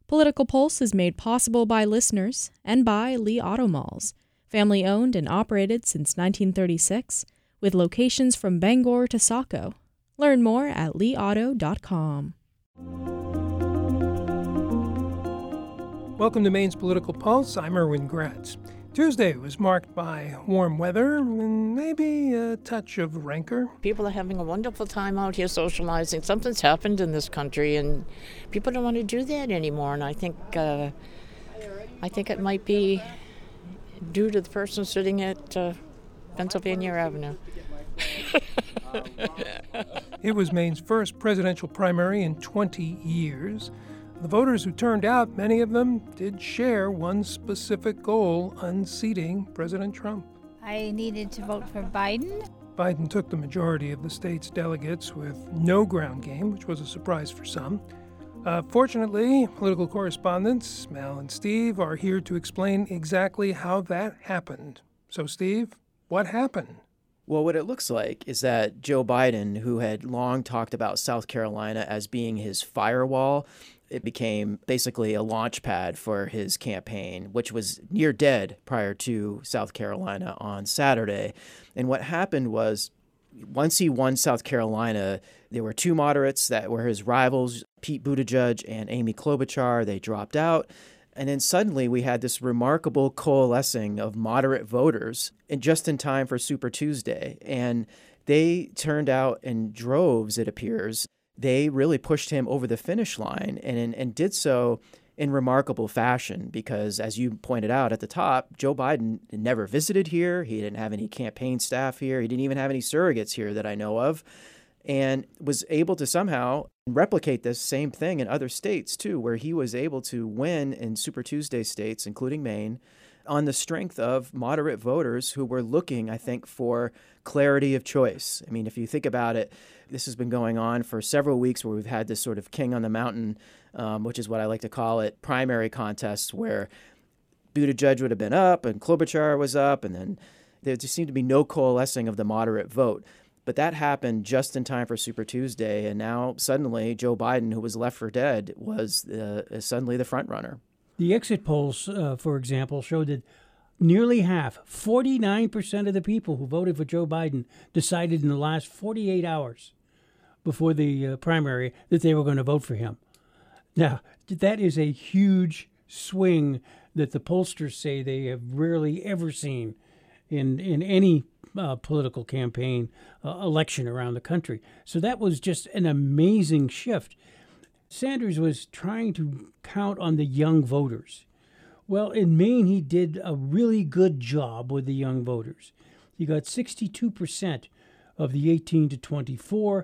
Political Pulse is made possible by listeners and by Lee Auto Malls, family-owned and operated since 1936, with locations from Bangor to Saco. Learn more at leeauto.com. Welcome to Maine's Political Pulse. I'm Erwin Gratz. Tuesday was marked by warm weather and maybe a touch of rancor. People are having a wonderful time out here socializing. Something's happened in this country, and people don't want to do that anymore. And I think it might be due to the person sitting at Pennsylvania Avenue. It was Maine's first presidential primary in 20 years. The voters who turned out, many of them did share one specific goal: unseating President Trump. I needed to vote for Biden. Biden took the majority of the state's delegates with no ground game, which was a surprise for some. Fortunately, political correspondents Mel and Steve are here to explain exactly how that happened. So, Steve, what happened? Well, what it looks like is that Joe Biden, who had long talked about South Carolina as being his firewall, it became basically a launch pad for his campaign, which was near dead prior to South Carolina on Saturday. And what happened was, once he won South Carolina, there were two moderates that were his rivals, Pete Buttigieg and Amy Klobuchar. They dropped out. And then suddenly we had this remarkable coalescing of moderate voters, and just in time for Super Tuesday. And they turned out in droves, it appears. They really pushed him over the finish line and did so in remarkable fashion because, as you pointed out at the top, Joe Biden never visited here. He didn't have any campaign staff here. He didn't even have any surrogates here that I know of, and was able to somehow replicate this same thing in other states, too, where he was able to win in Super Tuesday states, including Maine, on the strength of moderate voters who were looking, I think, for clarity of choice. I mean, if you think about it, this has been going on for several weeks where we've had this sort of king on the mountain, which is what I like to call it, primary contests where Buttigieg would have been up and Klobuchar was up, and then there just seemed to be no coalescing of the moderate vote. But that happened just in time for Super Tuesday, and now suddenly Joe Biden, who was left for dead, was suddenly the front runner. The exit polls, for example, showed that nearly half, 49% of the people who voted for Joe Biden decided in the last 48 hours before the primary that they were going to vote for him. Now, that is a huge swing that the pollsters say they have rarely ever seen in any political campaign election around the country. So that was just an amazing shift. Sanders was trying to count on the young voters. Well, in Maine, he did a really good job with the young voters. He got 62% of the 18 to 24,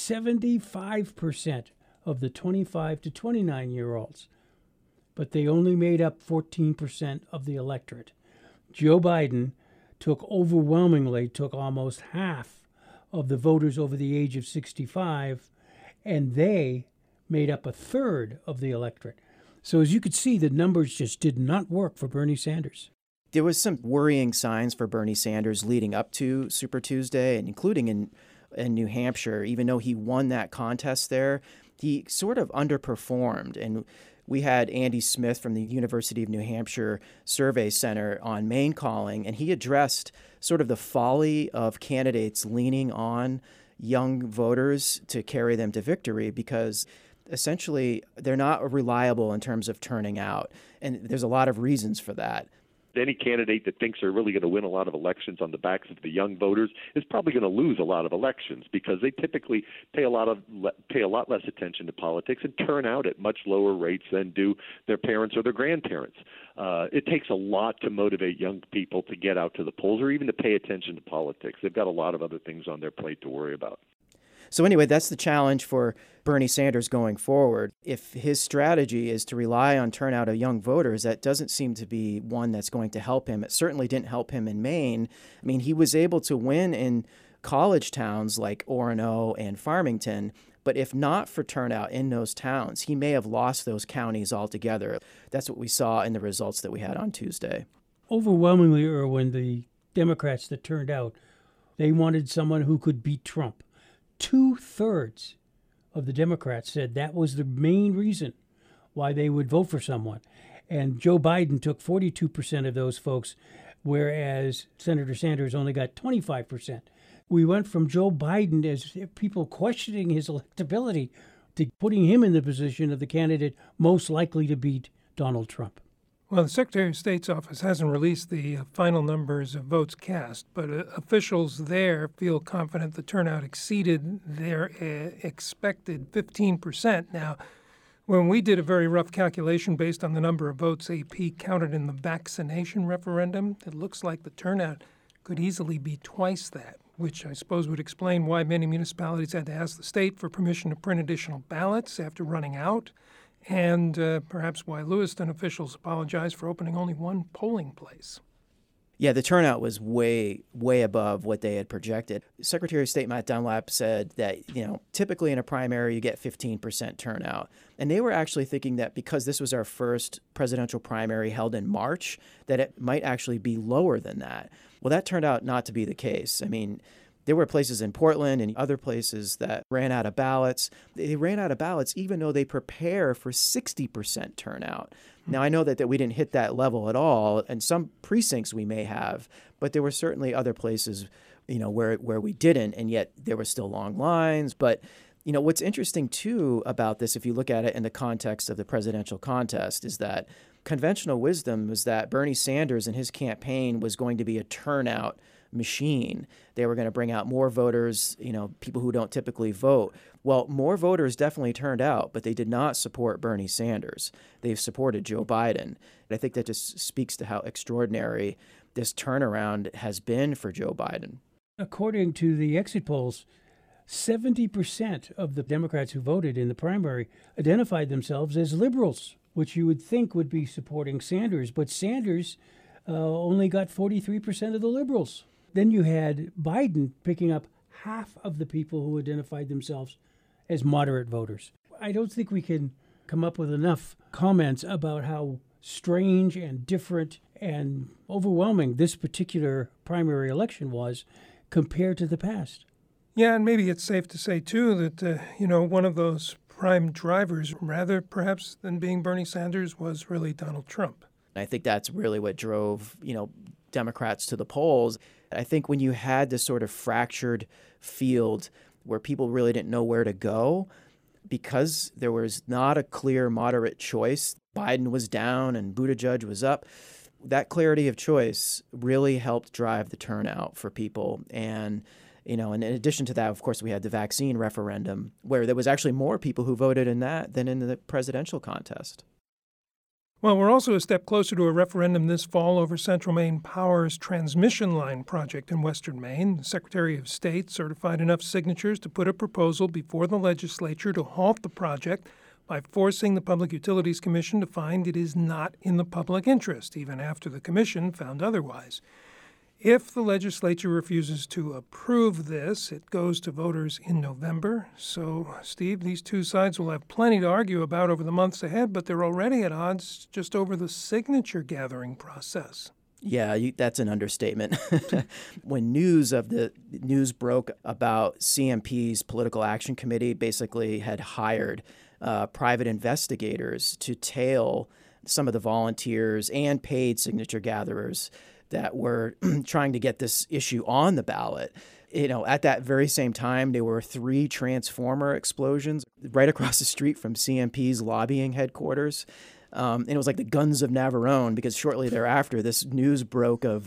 75% of the 25 to 29-year-olds. But they only made up 14% of the electorate. Joe Biden took almost half of the voters over the age of 65, and they made up a third of the electorate. So as you could see, the numbers just did not work for Bernie Sanders. There was some worrying signs for Bernie Sanders leading up to Super Tuesday, and including in New Hampshire. Even though he won that contest there, he sort of underperformed. And we had Andy Smith from the University of New Hampshire Survey Center on Maine calling, and he addressed sort of the folly of candidates leaning on young voters to carry them to victory because essentially they're not reliable in terms of turning out. And there's a lot of reasons for that. Any candidate that thinks they're really going to win a lot of elections on the backs of the young voters is probably going to lose a lot of elections because they typically pay a lot less attention to politics and turn out at much lower rates than do their parents or their grandparents. It takes a lot to motivate young people to get out to the polls or even to pay attention to politics. They've got a lot of other things on their plate to worry about. So anyway, that's the challenge for Bernie Sanders going forward. If his strategy is to rely on turnout of young voters, that doesn't seem to be one that's going to help him. It certainly didn't help him in Maine. I mean, he was able to win in college towns like Orono and Farmington, but if not for turnout in those towns, he may have lost those counties altogether. That's what we saw in the results that we had on Tuesday. Overwhelmingly, Erwin, the Democrats that turned out, they wanted someone who could beat Trump. 2/3 of the Democrats said that was the main reason why they would vote for someone. And Joe Biden took 42% of those folks, whereas Senator Sanders only got 25%. We went from Joe Biden, as people questioning his electability, to putting him in the position of the candidate most likely to beat Donald Trump. Well, the Secretary of State's office hasn't released the final numbers of votes cast, but officials there feel confident the turnout exceeded their expected 15%. Now, when we did a very rough calculation based on the number of votes AP counted in the vaccination referendum, it looks like the turnout could easily be twice that, which I suppose would explain why many municipalities had to ask the state for permission to print additional ballots after running out, and perhaps why Lewiston officials apologized for opening only one polling place. Yeah, the turnout was way, way above what they had projected. Secretary of State Matt Dunlap said that, typically in a primary you get 15% turnout. And they were actually thinking that because this was our first presidential primary held in March, that it might actually be lower than that. Well, that turned out not to be the case. I mean, there were places in Portland and other places that ran out of ballots. They ran out of ballots even though they prepare for 60% turnout. Now, I know that we didn't hit that level at all, and some precincts we may have, but there were certainly other places, where we didn't, and yet there were still long lines. But, what's interesting, too, about this, if you look at it in the context of the presidential contest, is that conventional wisdom was that Bernie Sanders and his campaign was going to be a turnout machine. They were going to bring out more voters, people who don't typically vote. Well, more voters definitely turned out, but they did not support Bernie Sanders. They've supported Joe Biden. And I think that just speaks to how extraordinary this turnaround has been for Joe Biden. According to the exit polls, 70% of the Democrats who voted in the primary identified themselves as liberals, which you would think would be supporting Sanders. But Sanders only got 43% of the liberals. Then you had Biden picking up half of the people who identified themselves as moderate voters. I don't think we can come up with enough comments about how strange and different and overwhelming this particular primary election was compared to the past. Yeah, and maybe it's safe to say, too, that, one of those prime drivers, rather perhaps than being Bernie Sanders, was really Donald Trump. I think that's really what drove, Democrats to the polls. I think when you had this sort of fractured field where people really didn't know where to go, because there was not a clear moderate choice, Biden was down and Buttigieg was up, that clarity of choice really helped drive the turnout for people. And, and in addition to that, of course, we had the vaccine referendum, where there was actually more people who voted in that than in the presidential contest. Well, we're also a step closer to a referendum this fall over Central Maine Power's transmission line project in western Maine. The Secretary of State certified enough signatures to put a proposal before the legislature to halt the project by forcing the Public Utilities Commission to find it is not in the public interest, even after the commission found otherwise. If the legislature refuses to approve this, it goes to voters in November. So, Steve, these two sides will have plenty to argue about over the months ahead, but they're already at odds just over the signature gathering process. Yeah, that's an understatement. When news broke about CMP's Political Action Committee basically had hired private investigators to tail some of the volunteers and paid signature gatherers that were trying to get this issue on the ballot. At that very same time, there were 3 transformer explosions right across the street from CMP's lobbying headquarters. And it was like the guns of Navarone, because shortly thereafter, this news broke of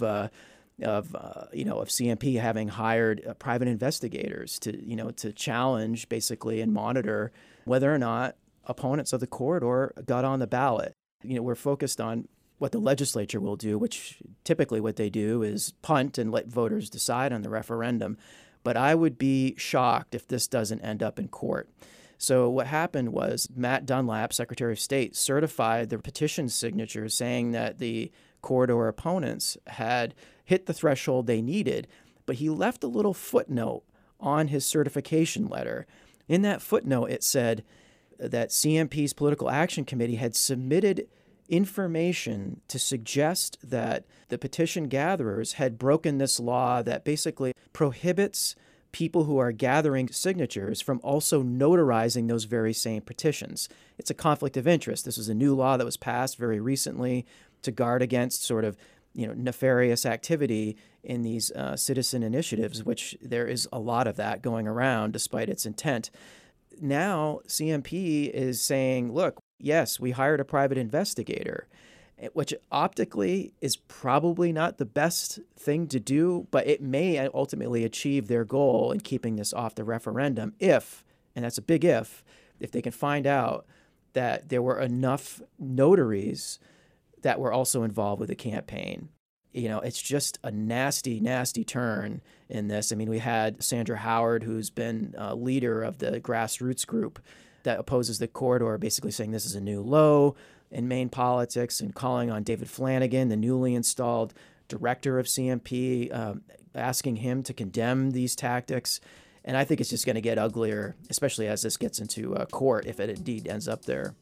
CMP having hired private investigators to challenge basically and monitor whether or not opponents of the corridor got on the ballot. We're focused on what the legislature will do, which typically what they do is punt and let voters decide on the referendum. But I would be shocked if this doesn't end up in court. So what happened was Matt Dunlap, Secretary of State, certified the petition signatures saying that the corridor opponents had hit the threshold they needed, but he left a little footnote on his certification letter. In that footnote, it said that CMP's Political Action Committee had submitted information to suggest that the petition gatherers had broken this law that basically prohibits people who are gathering signatures from also notarizing those very same petitions. It's a conflict of interest. This was a new law that was passed very recently to guard against sort of nefarious activity in these citizen initiatives, which there is a lot of that going around despite its intent. Now, CMP is saying, look, yes, we hired a private investigator, which optically is probably not the best thing to do, but it may ultimately achieve their goal in keeping this off the referendum if, and that's a big if they can find out that there were enough notaries that were also involved with the campaign. It's just a nasty, nasty turn in this. I mean, we had Sandra Howard, who's been leader of the grassroots group that opposes the corridor, basically saying this is a new low in Maine politics and calling on David Flanagan, the newly installed director of CMP, asking him to condemn these tactics. And I think it's just going to get uglier, especially as this gets into court, if it indeed ends up there.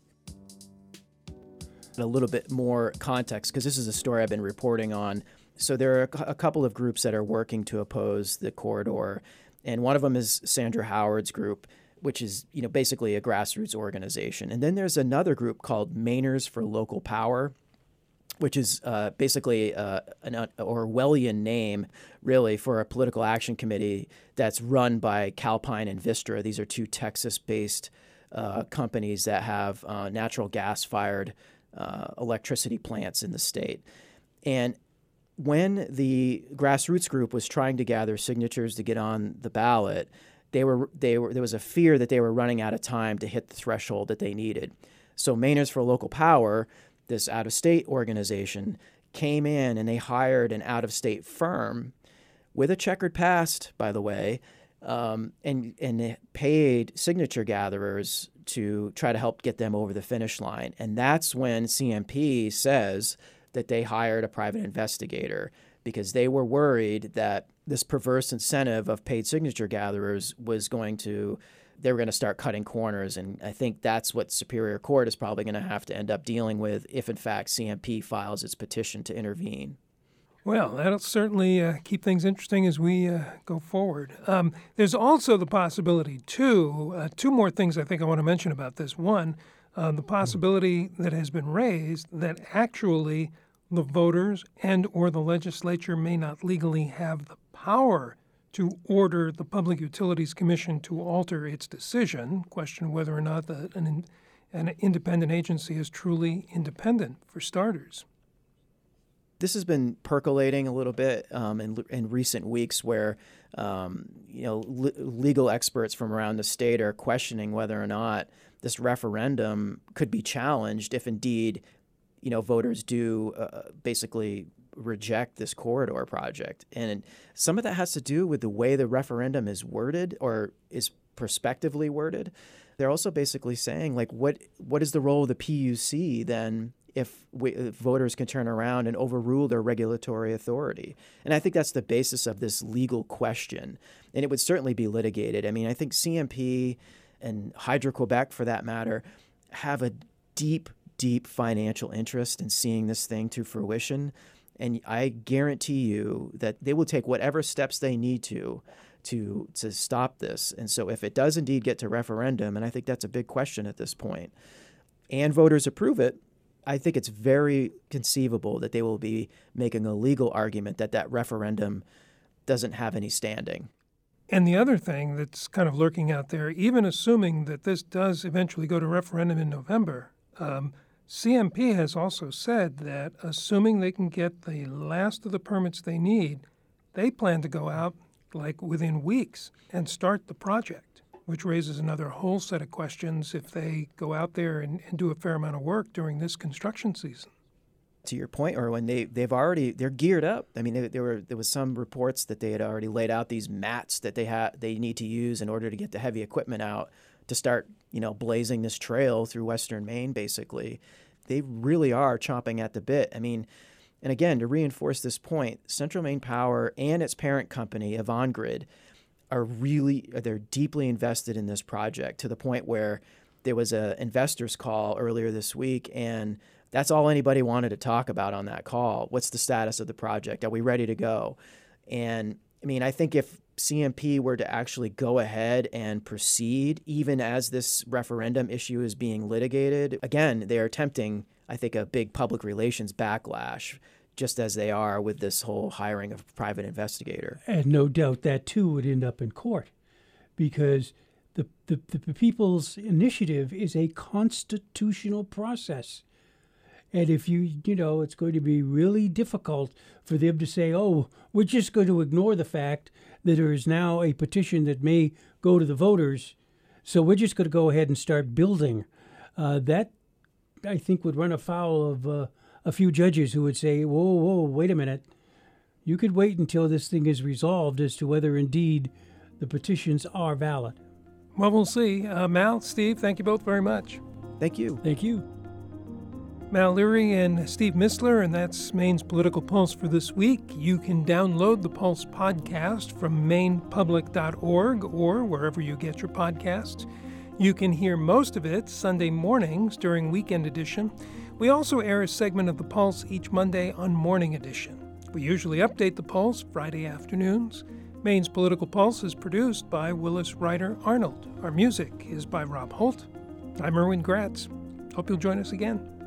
A little bit more context, because this is a story I've been reporting on. So there are a couple of groups that are working to oppose the corridor, and one of them is Sandra Howard's group, which is basically a grassroots organization. And then there's another group called Mainers for Local Power, which is basically an Orwellian name, really, for a political action committee that's run by Calpine and Vistra. These are two Texas-based companies that have natural gas-fired electricity plants in the state. And when the grassroots group was trying to gather signatures to get on the ballot, there was a fear that they were running out of time to hit the threshold that they needed. So Mainers for Local Power, this out-of-state organization, came in and they hired an out-of-state firm with a checkered past, by the way, and they paid signature gatherers to try to help get them over the finish line. And that's when CMP says that they hired a private investigator, because they were worried that this perverse incentive of paid signature gatherers they were going to start cutting corners. And I think that's what Superior Court is probably going to have to end up dealing with if, in fact, CMP files its petition to intervene. Well, that'll certainly keep things interesting as we go forward. There's also the possibility, too, two more things I think I want to mention about this. One, the possibility that has been raised that actually the voters and or the legislature may not legally have the power to order the Public Utilities Commission to alter its decision, question whether or not an independent agency is truly independent, for starters. This has been percolating a little bit in recent weeks, where legal experts from around the state are questioning whether or not this referendum could be challenged if indeed voters do basically reject this corridor project. And some of that has to do with the way the referendum is worded, or is prospectively worded. They're also basically saying, like, what is the role of the PUC then if voters can turn around and overrule their regulatory authority? And I think that's the basis of this legal question. And it would certainly be litigated. I mean, I think CMP and Hydro-Quebec, for that matter, have a deep financial interest in seeing this thing to fruition. And I guarantee you that they will take whatever steps they need to stop this. And so if it does indeed get to referendum, and I think that's a big question at this point, and voters approve it, I think it's very conceivable that they will be making a legal argument that referendum doesn't have any standing. And the other thing that's kind of lurking out there, even assuming that this does eventually go to referendum in November, CMP has also said that assuming they can get the last of the permits they need, they plan to go out like within weeks and start the project, which raises another whole set of questions if they go out there and do a fair amount of work during this construction season. To your point, Erwin, they're geared up. I mean, there was some reports that they had already laid out these mats that they need to use in order to get the heavy equipment out to start, blazing this trail through Western Maine, basically. They really are chomping at the bit. I mean, and again, to reinforce this point, Central Maine Power and its parent company, Avangrid, they're deeply invested in this project, to the point where there was an investors call earlier this week, and that's all anybody wanted to talk about on that call. What's the status of the project? Are we ready to go? And I mean, I think if CMP were to actually go ahead and proceed, even as this referendum issue is being litigated, again, they are attempting, I think, a big public relations backlash, just as they are with this whole hiring of a private investigator. And no doubt that, too, would end up in court, because the People's Initiative is a constitutional process. And if it's going to be really difficult for them to say, oh, we're just going to ignore the fact that there is now a petition that may go to the voters, so we're just going to go ahead and start building. That, I think, would run afoul of a few judges who would say, whoa, wait a minute. You could wait until this thing is resolved as to whether indeed the petitions are valid. Well, we'll see. Mal, Steve, thank you both very much. Thank you. Thank you. Mal Leary and Steve Mistler, and that's Maine's Political Pulse for this week. You can download the Pulse podcast from mainepublic.org or wherever you get your podcasts. You can hear most of it Sunday mornings during Weekend Edition. We also air a segment of the Pulse each Monday on Morning Edition. We usually update the Pulse Friday afternoons. Maine's Political Pulse is produced by Willis Ryder Arnold. Our music is by Rob Holt. I'm Erwin Gratz. Hope you'll join us again.